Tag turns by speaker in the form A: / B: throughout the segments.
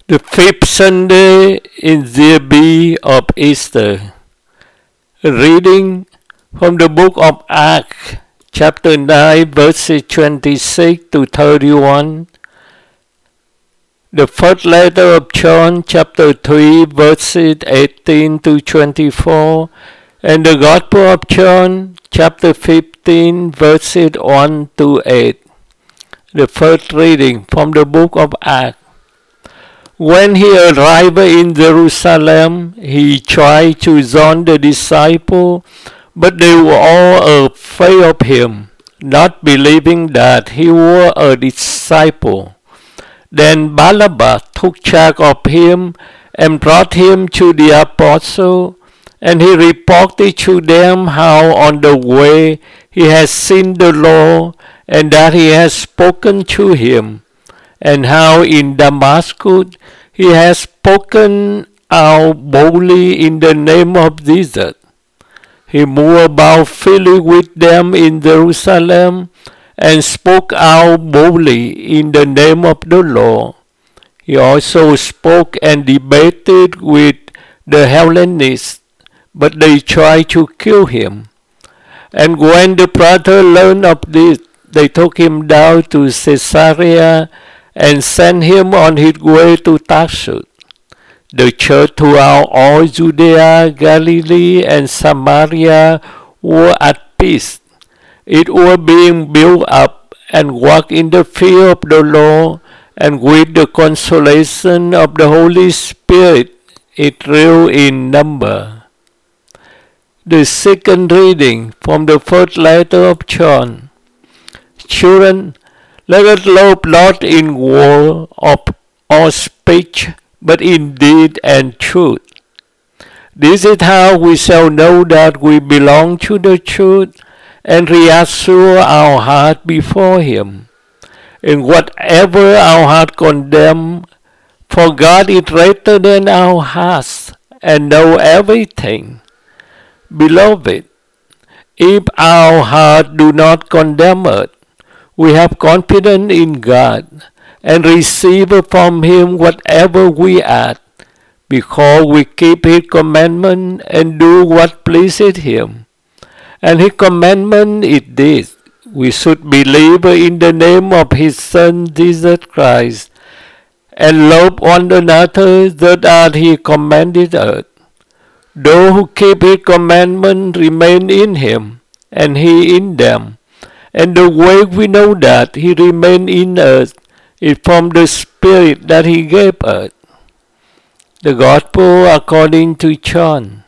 A: The fifth Sunday in the B of Easter. A reading from the book of Acts, chapter 9, verses 26 to 31. The first letter of John, chapter 3, verses 18 to 24. And the Gospel of John, chapter 15, verses 1 to 8. The first reading from the book of Acts. When he arrived in Jerusalem, he tried to join the disciples, but they were all afraid of him, not believing that he was a disciple. Then Barnabas took charge of him and brought him to the apostles, and he reported to them how on the way he had seen the Lord, and that he had spoken to him, and how in Damascus he has spoken out boldly in the name of Jesus. He moved about freely with them in Jerusalem and spoke out boldly in the name of the Lord. He also spoke and debated with the Hellenists, but they tried to kill him. And when the brothers learned of this, they took him down to Caesarea and sent him on his way to Tarsus. The church throughout all Judea, Galilee, and Samaria were at peace. It was being built up and walked in the fear of the Lord, and with the consolation of the Holy Spirit, it grew in number. The second reading from the first letter of John. Children, let us love not in word or speech, but in deed and truth. This is how we shall know that we belong to the truth and reassure our heart before Him. In whatever our heart condemn, for God is greater than our hearts and know everything. Beloved, if our heart do not condemn us, we have confidence in God and receive from Him whatever we ask, because we keep His commandment and do what pleases Him. And His commandment is this: we should believe in the name of His Son Jesus Christ, and love one another just as He commanded us. Those who keep His commandment remain in Him, and He in them. And the way we know that He remains in us is from the Spirit that He gave us. The Gospel according to John.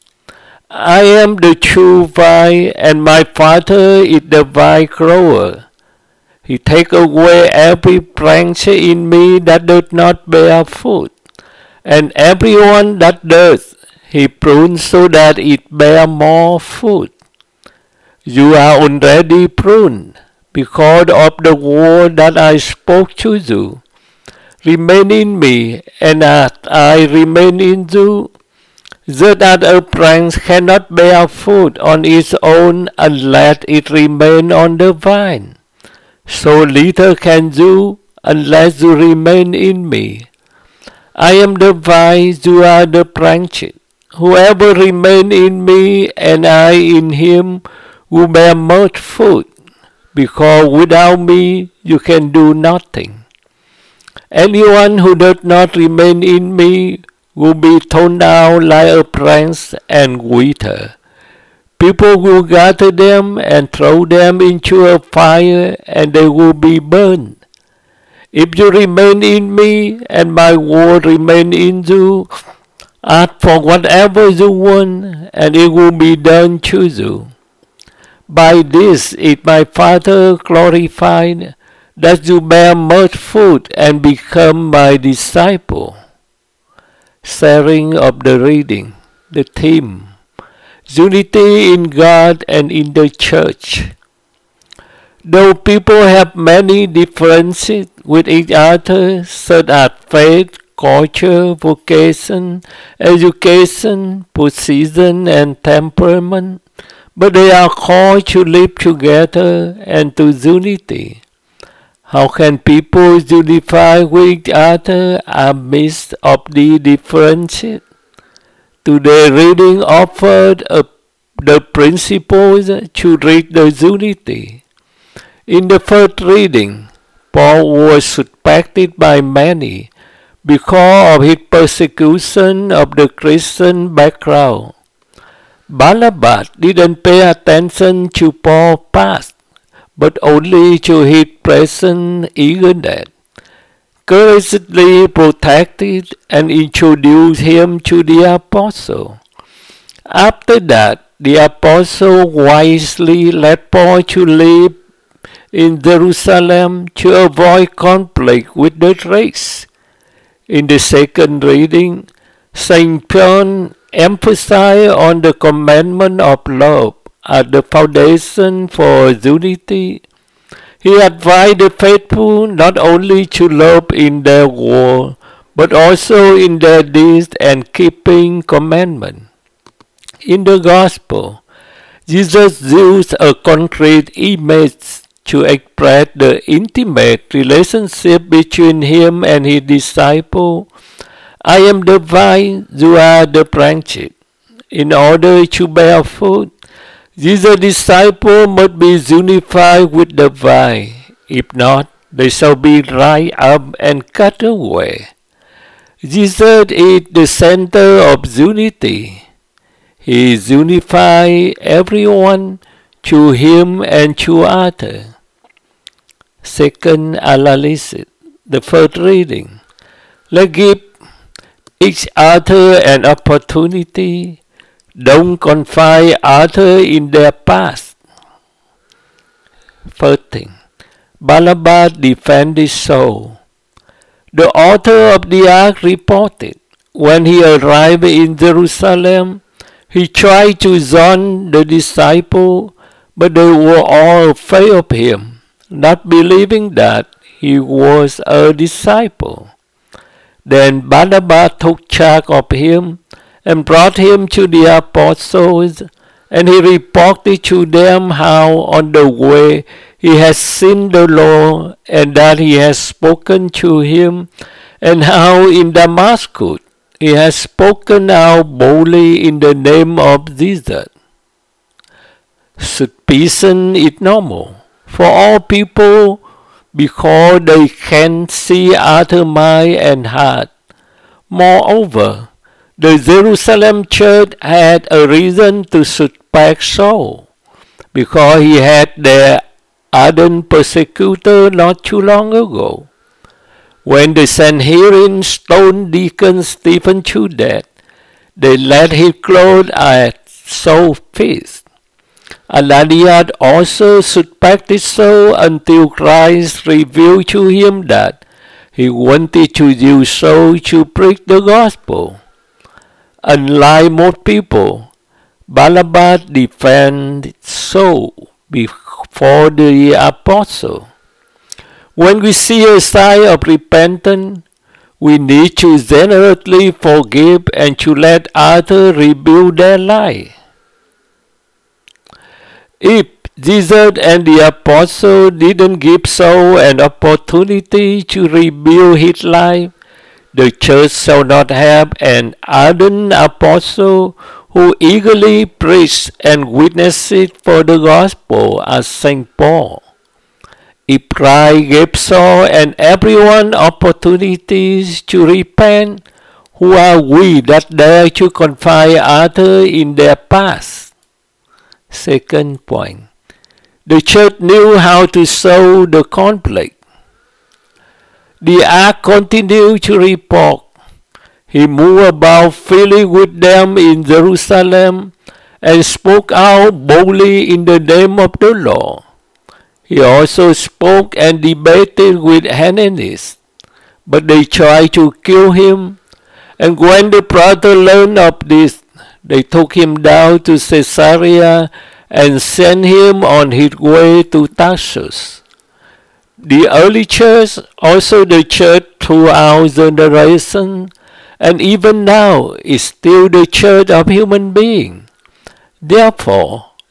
A: I am the true vine, and my Father is the vine grower. He takes away every branch in me that does not bear fruit, and everyone that does, He prunes so that it bear more fruit. You are already pruned because of the word that I spoke to you. Remain in me, and as I remain in you, just as a branch cannot bear fruit on its own unless it remains on the vine, so little can you unless you remain in me. I am the vine, you are the branches. Whoever remains in me and I in him will bear much fruit, because without me you can do nothing. Anyone who does not remain in me will be thrown down like a branch and wither. People will gather them and throw them into a fire, and they will be burned. If you remain in me and my word remain in you, ask for whatever you want, and it will be done to you. By this is my Father glorified, that you bear much fruit and become my disciple. Sharing of the reading. The theme: unity in God and in the church. Though people have many differences with each other, such as faith, culture, vocation, education, position, and temperament, but they are called to live together and to unity. How can people unify with each other amidst of the differences? Today reading offered the principles to reach the unity. In the first reading, Paul was suspected by many because of his persecution of the Christian background. Barnabas didn't pay attention to Paul's past, but only to his present eagerness, courageously protected and introduced him to the apostle. After that, the apostle wisely led Paul to live in Jerusalem to avoid conflict with the race. In the second reading, St. John emphasized on the commandment of love as the foundation for unity. He advised the faithful not only to love in their word, but also in their deeds and keeping commandments. In the Gospel, Jesus used a concrete image to express the intimate relationship between him and his disciple. I am the vine, you are the branches. In order to bear fruit, Jesus' disciples must be unified with the vine. If not, they shall be dried up and cut away. Jesus is the center of unity. He unifies everyone to him and to others. Second analysis, the first reading. Let's give each other an opportunity. Don't confine others in their past. First thing, Barnabas defended Saul. The author of the Acts reported, when he arrived in Jerusalem, he tried to join the disciples, but they were all afraid of him, not believing that he was a disciple. Then Barnabas took charge of him and brought him to the apostles, and he reported to them how on the way he had seen the Lord, and that he has spoken to him, and how in Damascus he has spoken out boldly in the name of Jesus. Suspicion is normal for all people because they can see other mind and heart. Moreover, the Jerusalem church had a reason to suspect Saul, because he had their ardent persecutor not too long ago. When the Sanhedrin stoned Deacon Stephen to death, they let his clothes at Saul's feet. Ananias also suspected Saul until Christ revealed to him that he wanted to use Saul to preach the gospel. Unlike most people, Barnabas defended Saul before the apostle. When we see a sign of repentance, we need to generously forgive and to let others rebuild their life. If Jesus and the apostle didn't give Saul an opportunity to rebuild his life, the church shall not have an ardent apostle who eagerly preached and witnessed for the gospel as St. Paul. If Christ gave Saul and everyone opportunities to repent, who are we that dare to confine others in their past? Second point, the church knew how to solve the conflict. The Act continued to report. He moved about freely with them in Jerusalem and spoke out boldly in the name of the Lord. He also spoke and debated with Ananias, but they tried to kill him. And when the brothers learned of this, they took him down to Caesarea and sent him on his way to Tarsus. The early church, also the church throughout generations, and even now is still the church of human beings. Therefore,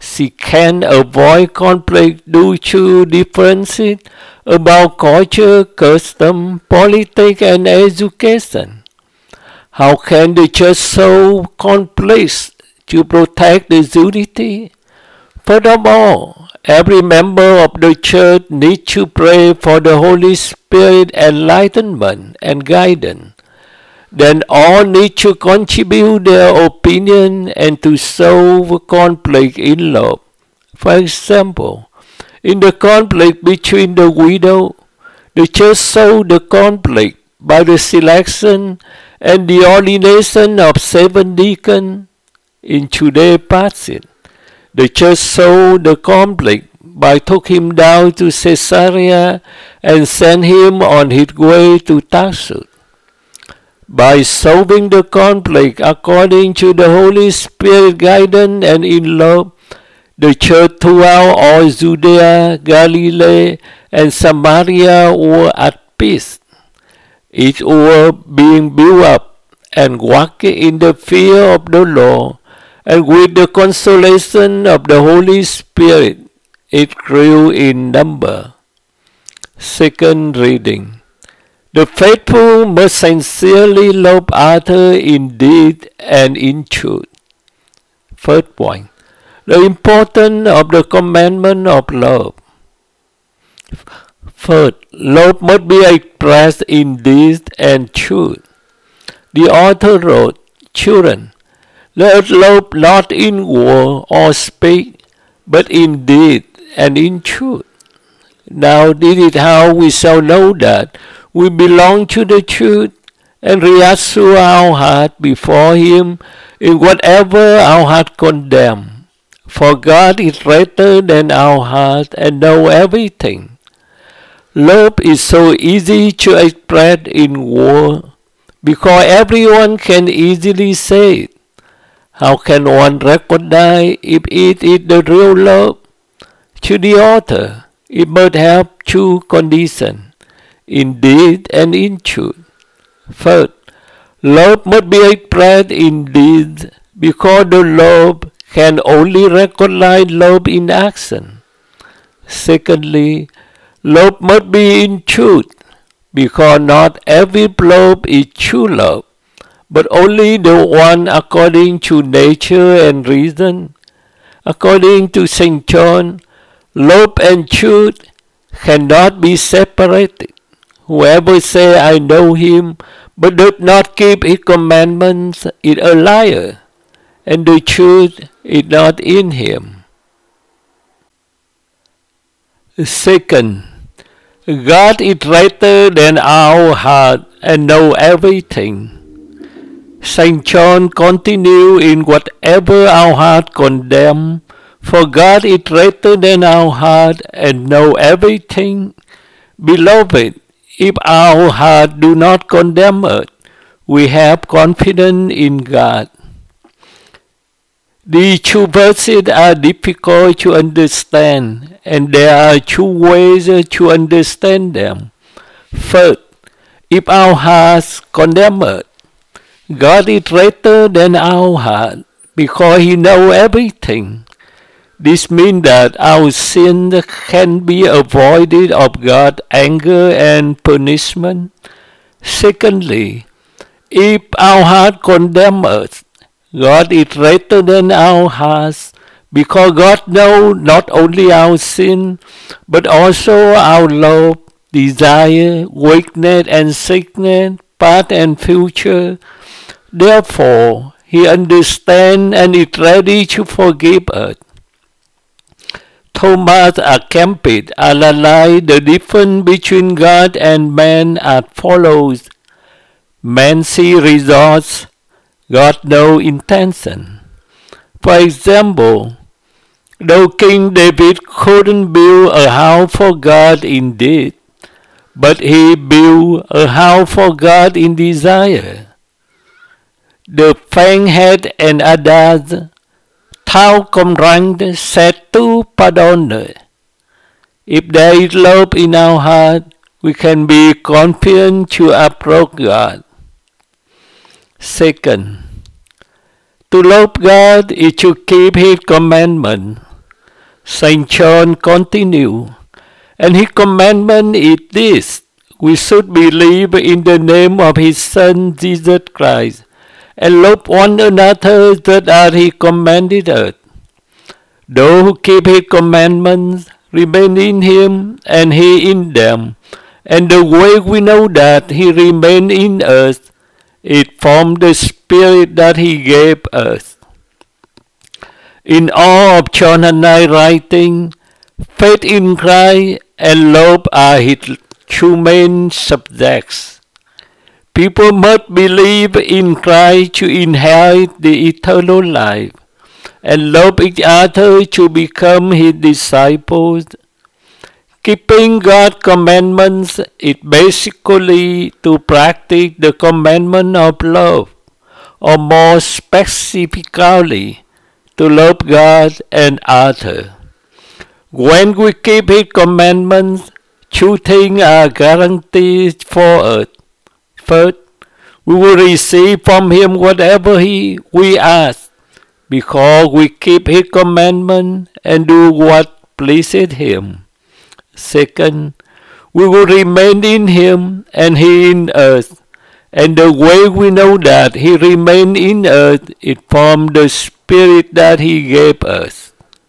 A: She can avoid conflict due to differences about culture, custom, politics, and education. How can the church solve conflicts to protect the unity? Furthermore, every member of the church needs to pray for the Holy Spirit enlightenment and guidance. Then all need to contribute their opinion and to solve conflict in love. For example, in the conflict between the widow, the church solved the conflict by the selection and the ordination of 7 deacons. In today's passage, the church solved the conflict by took him down to Caesarea and sent him on his way to Tarsus. By solving the conflict according to the Holy Spirit guidance and in love, the church throughout all Judea, Galilee, and Samaria were at peace. Each were being built up and walking in the fear of the Lord, and with the consolation of the Holy Spirit, it grew in number. Second reading. The faithful must sincerely love others in deed and in truth. First point. The importance of the commandment of love. First, love must be expressed in deed and truth. The author wrote, "Children, let us love not in word or speak, but in deed and in truth." Now this is how we shall know that we belong to the truth and reassure our heart before Him in whatever our heart condemns. For God is greater than our heart and knows everything. Love is so easy to express in words because everyone can easily say it. How can one recognize if it is the real love? To the author, it must have 2 conditions, in deed and in truth. First, love must be expressed in deed because the love can only recognize love in action. Secondly, love must be in truth because not every love is true love, but only the one according to nature and reason. According to St. John, love and truth cannot be separated. Whoever says, "I know him," but does not keep his commandments is a liar, and the truth is not in him. Second, God is greater than our heart and knows everything. St. John continues in whatever our heart condemns, for God is greater than our heart and knows everything. Beloved, if our heart do not condemn us, we have confidence in God. These 2 verses are difficult to understand, and there are 2 ways to understand them. First, if our hearts condemn us, God is greater than our heart because He knows everything. This means that our sin can be avoided of God's anger and punishment. Secondly, if our heart condemns us, God is greater than our hearts because God knows not only our sin, but also our love, desire, weakness and sickness, past and future. Therefore, He understands and is ready to forgive us. Thomas à Kempis analyzed the difference between God and man as follows. Man sees results, God knows intention. For example, though King David couldn't build a house for God in deed, but he built a house for God in desire. The phanh hết and Adaz, thao công răng sẽ tu pardonner. If there is love in our heart, we can be confident to approach God. Second, to love God is to keep His commandments. St. John continued, and his commandment is this: we should believe in the name of his Son Jesus Christ, and love one another just as he commanded us. Those who keep his commandments remain in him, and he in them. And the way we know that he remains in us is from the Spirit that he gave us. In all of John and I writing, faith in Christ and love are his two main subjects. People must believe in Christ to inherit the eternal life, and love each other to become his disciples. Keeping God's commandments is basically to practice the commandment of love, or more specifically, to love God and others. When we keep his commandments, two things are guaranteed for us. First, we will receive from him whatever we ask, because we keep his commandments and do what pleases him. Second, we will remain in him and he in us, and the way we know that he remains in us is from the Spirit that he gave us.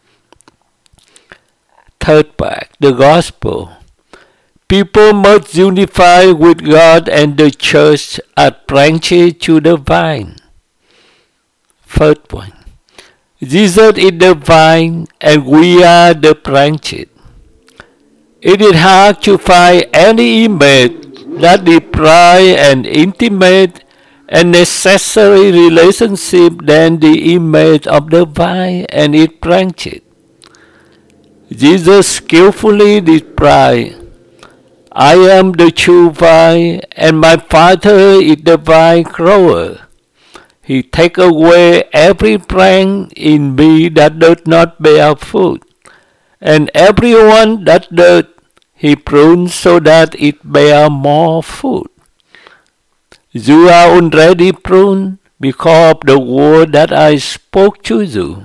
A: Third part, the Gospel. People must unify with God and the church as branches to the vine. First point, Jesus is the vine and we are the branches. It is hard to find any image that deeply and intimate and necessary relationship than the image of the vine and its branches. Jesus skillfully described, I am the true vine, and my Father is the vine grower. He takes away every branch in me that does not bear fruit, and everyone that does, he prunes so that it bear more fruit. You are already pruned because of the word that I spoke to you.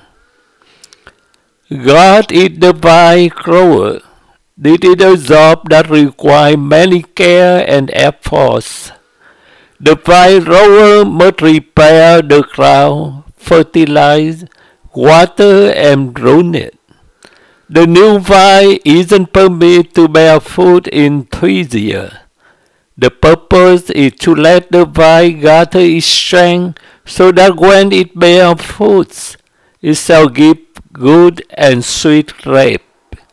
A: God is the vine grower. This is a job that requires many care and efforts. The vine grower must repair the ground, fertilize, water, and prune it. The new vine isn't permitted to bear fruit in 3 years. The purpose is to let the vine gather its strength so that when it bears fruits, it shall give good and sweet grape.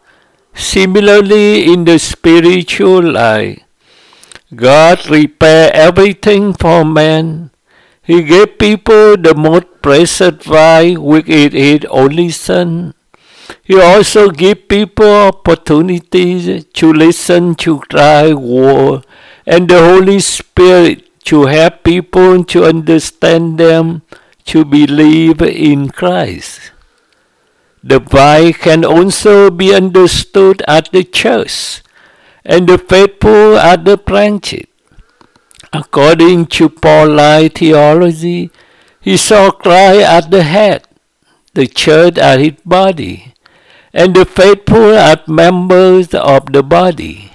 A: Similarly, in the spiritual life, God repairs everything for man. He gave people the most precious vine, which is his only Son. He also gives people opportunities to listen to Christ's word and the Holy Spirit to help people to understand them, to believe in Christ. The vine can also be understood as the church, and the faithful are the branches. According to Pauline theology, he saw Christ as the head, the church as his body, and the faithful as members of the body.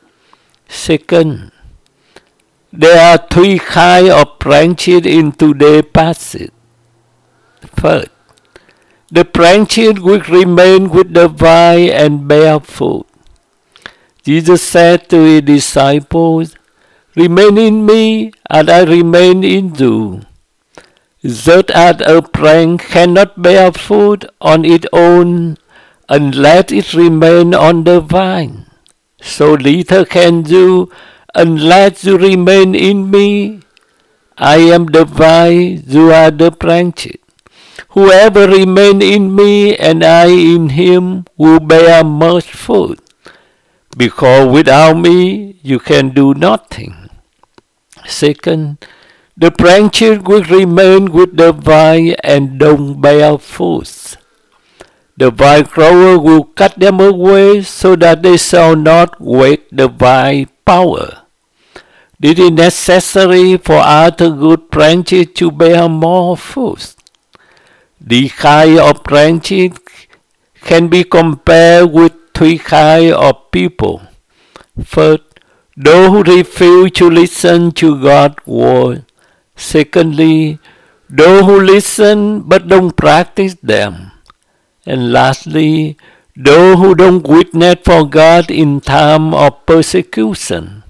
A: Second, there are 3 kinds of branches in today's passage. First, the branches which remain with the vine and bear fruit. Jesus said to his disciples, Remain in me, and I remain in you. Just as a branch cannot bear fruit on its own unless it remains on the vine, so neither can you unless you remain in me. I am the vine, you are the branches. Whoever remains in me and I in him will bear much fruit, because without me you can do nothing. Second, the branches will remain with the vine and don't bear fruit. The vine grower will cut them away so that they shall not waste the vine power. It is necessary for other good branches to bear more fruit. The kind of branches can be compared with three kinds of people. First, those who refuse to listen to God's word. Secondly, those who listen but don't practice them. And lastly, those who don't witness for God in time of persecution.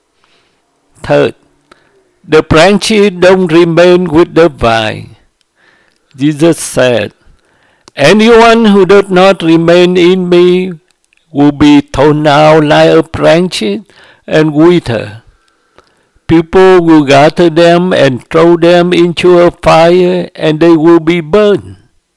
A: Third, the branches don't remain with the vine. Jesus said, anyone who does not remain in me will be thrown out like a branch and wither. People will gather them and throw them into a fire, and they will be burned.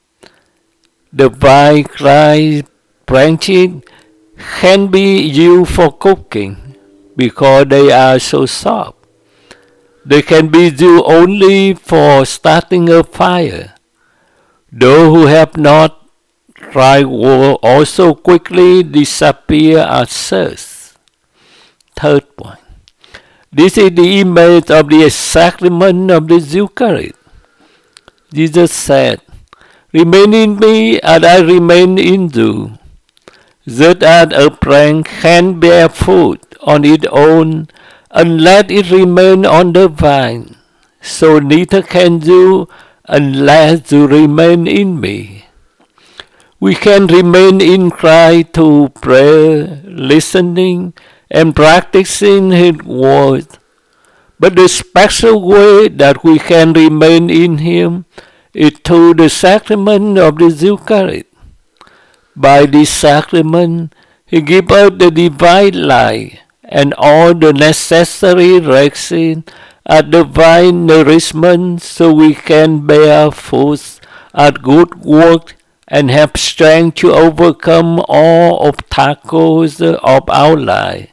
A: The vine dry branches can be used for cooking because they are so soft. They can be used only for starting a fire. Those who have not dry wool also quickly disappear as such. Third point. This is the image of the sacrament of the Eucharist. Jesus said, remain in me and I remain in you. Just as a plant can't bear fruit on its own unless it remains on the vine, so neither can you unless you remain in me. We can remain in Christ through prayer, listening, and practicing His word. But the special way that we can remain in Him is through the sacrament of the Eucharist. By this sacrament, He gives us the divine life and all the necessary vaccine and divine nourishment so we can bear fruit at good work and have strength to overcome all obstacles of our life.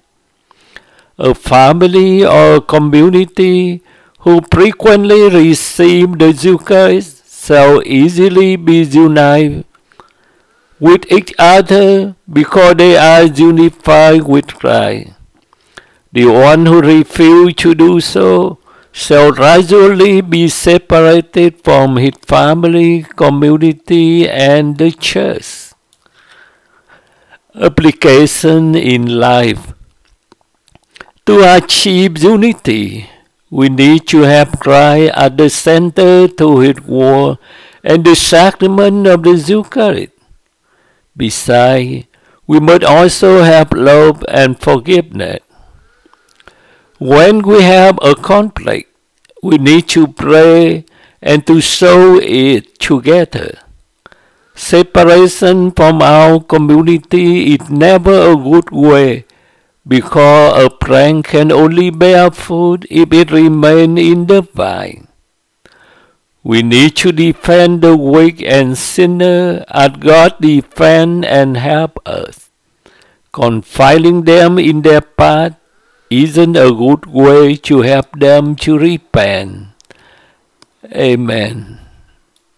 A: A family or a community who frequently receive the Eucharist shall easily be united with each other because they are unified with Christ. The one who refuses to do so shall gradually be separated from his family, community, and the church. Application in life. To achieve unity, we need to have Christ at the center to His word and the sacrament of the Eucharist. Besides, we must also have love and forgiveness. When we have a conflict, we need to pray and to solve it together. Separation from our community is never a good way because a plant can only bear fruit if it remains in the vine. We need to defend the weak and sinner as God defends and help us. Confining them in their path isn't a good way to help them to repent. Amen.